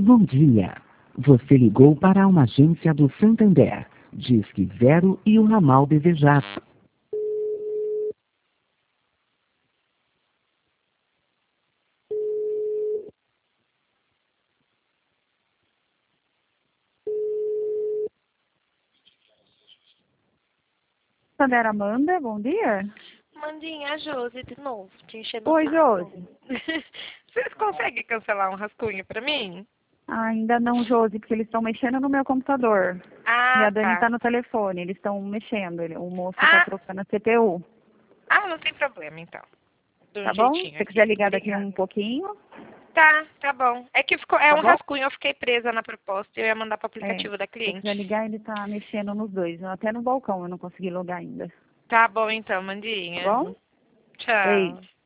Bom dia. Você ligou para uma agência do Santander. Disque 0 e o ramal desejado. Sandra Amanda, bom dia. Mandinha, a Josi de novo, te enchendo o Oi, saco. Josi. Vocês conseguem cancelar um rascunho pra mim? Ainda não, Josi, porque eles estão mexendo no meu computador. E Ah, a Dani tá. está no telefone, eles estão mexendo. O moço está trocando a CPU. Não tem problema, então. De Tá um bom? jeitinho Se você aqui. quiser ligar daqui Obrigada. um pouquinho, Tá bom. É que tá um bom? rascunho, eu fiquei presa na proposta e eu ia mandar pro É. aplicativo da Se você quiser cliente. ligar, ele está mexendo nos dois. Até no balcão eu não consegui logar ainda. Tá bom, então, Tá Mandinha. bom? Tchau. Beijo.